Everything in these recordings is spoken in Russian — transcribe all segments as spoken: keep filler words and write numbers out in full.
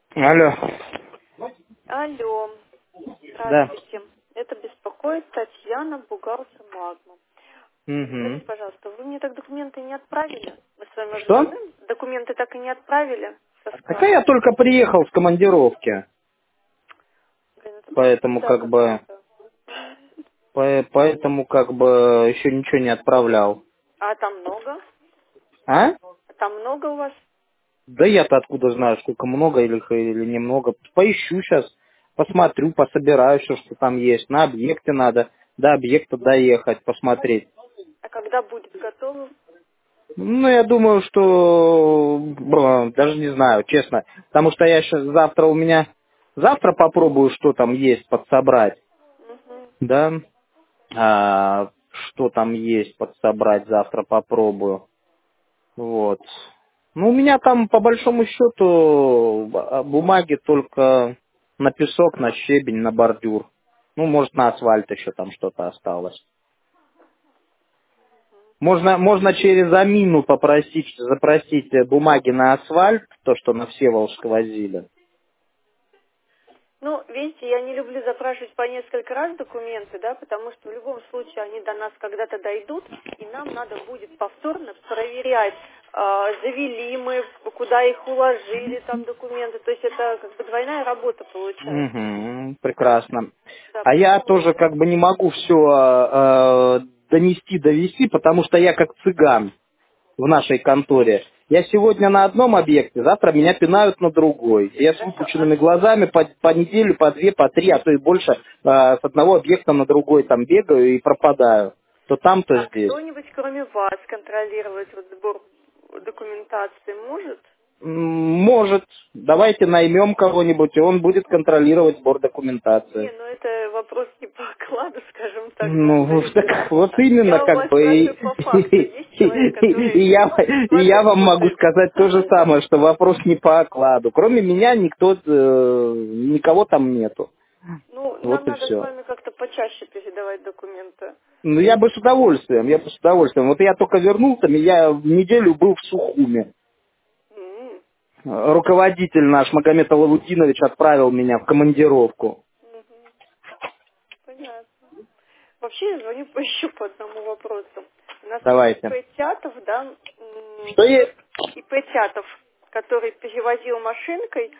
Алло. Алло, Да. здравствуйте. Это беспокоит Татьяна, бухгалтер Магма. Угу. Скажите, пожалуйста, вы мне так документы не отправили? Мы с вами уже Что? давно документы так и не отправили со Так я справкой? только приехал с командировки, Блин, это просто поэтому беда как бы, какая-то. по- поэтому как бы еще ничего не отправлял. А там много? А? А там много у вас? Да я-то откуда знаю, сколько много или, или немного. Поищу сейчас, посмотрю, пособираю все, что там есть. На объекте надо до объекта доехать, посмотреть. А когда будет готово? Ну, я думаю, что б, даже не знаю, честно. Потому что я сейчас завтра у меня завтра попробую, что там есть, подсобрать. Угу. Да? А, что там есть, подсобрать завтра попробую. Вот. Ну, у меня там, по большому счету, б- бумаги только на песок, на щебень, на бордюр. Ну, может, на асфальт еще там что-то осталось. Можно, можно через Амину попросить, запросить э, бумаги на асфальт, то, что на Всеволожск возили. Ну, видите, я не люблю запрашивать по несколько раз документы, да, потому что в любом случае они до нас когда-то дойдут, и нам надо будет повторно проверять, а, завели мы, куда их уложили, там документы. То есть это как бы двойная работа получается. Угу, прекрасно. Да, А я поэтому, тоже как бы не могу все донести, довести, потому что я как цыган в нашей конторе. Я сегодня на одном объекте, завтра меня пинают на другой. Я с хорошо, а, выпученными глазами по, по неделю, по две, по три, а то и больше э, с одного объекта на другой там бегаю и пропадаю. То там, то а здесь. кто-нибудь кроме вас контролировать вот сбор документации может? М, Может, давайте наймем кого-нибудь, и он будет контролировать сбор Не, документации. ну это вопрос не по окладу, скажем так, да, Ну, зависит. так вот именно, Я у как вас бы, и, спрашиваю по факту. Есть и, человек, и- который и я, с и вами я вам могу работает? сказать то же самое, что вопрос не по окладу. Кроме меня никто, э, никого там нету. Ну, Вот нам и надо с все. вами как-то почаще передавать документы. Ну, я бы с удовольствием, я бы с удовольствием. Вот я только вернулся, и я в неделю был в Сухуме. М, Руководитель наш, Магомед Алавутинович, отправил меня в командировку. мгм, понятно. Вообще, я звоню по еще по одному вопросу. У нас есть Давайте. ИП Тятов, да, м, Что я... ИП Тятов, который перевозил машинкой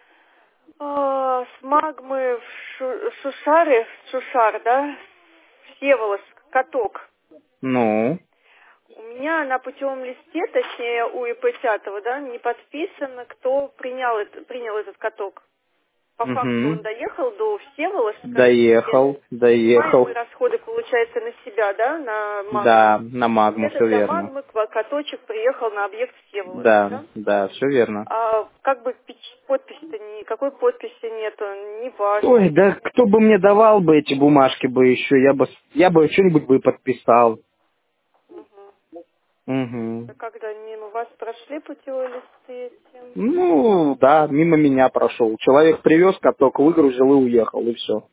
а, с Магмы в Шу- Шушары, Шушар, да, Всеволожск, каток. Ну, У меня на путевом листе, точнее у ИП Тятова, да, не подписано, кто принял, это- принял этот каток. По факту угу. он доехал до Всеволожска, и Доехал, снимаем доехал. мы расходы, получается, на себя, да, на Магму. Да, на И Магму, все этот до верно. Магмы ква- каточек приехал на объект Всеволожск, Да, да? да, все верно. А как бы печ- подпись-то никакой подписи нету, не Ой, вашей. да кто бы мне давал бы эти бумажки бы еще, я бы, я бы что-нибудь бы и подписал. Мгм. Угу. Это когда мимо вас прошли путевые листы эти? Ну, да, мимо меня прошел. Человек привез каток, выгрузил и уехал, и все.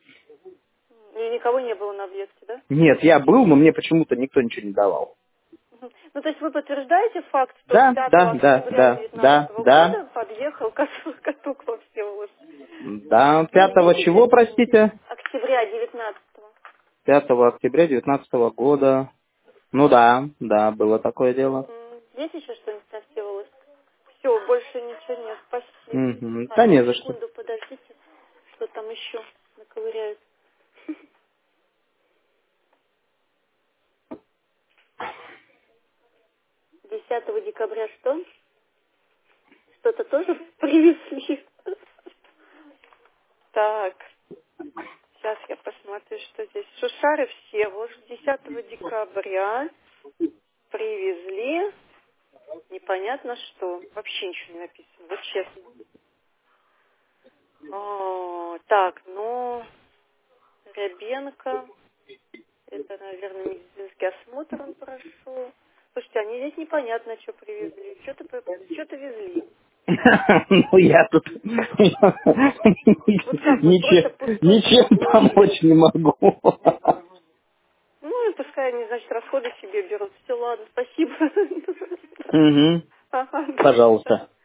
И никого не было на объекте, да? Нет, я был, но мне почему-то никто ничего не давал. Мгм. Ну, то есть вы подтверждаете факт, что Да, пятого да, да, октября да, да, девятнадцатого да. года подъехал каток, каток во Всеволожск? Да, Ну, пятого видите, чего, простите? октября девятнадцатого. Пятого октября девятнадцатого года. Ну да, да, было такое дело. Угу. Есть еще что-нибудь на Всеволожск? Все, больше ничего нет, спасибо. Угу. А, Да нет, не за что. секунду, подождите, что там еще наковыряют. десятого декабря что? Что-то тоже привезли? Так, сейчас я посмотрю, что здесь. Шушары Всеволожск десятого декабря привезли. Непонятно что. Вообще ничего не написано, вот честно. О, так, ну, Рябенко. Это, наверное, медицинский осмотр он прошел. Слушайте, они здесь непонятно, что привезли. Что-то что-то везли. Ну, я тут Вот как, вот ничем, просто пустой ничем каток увезли? помочь не могу. Ну и пускай они, значит, расходы себе берут. Все, ладно, спасибо. Угу. Ага, до свидания. Пожалуйста.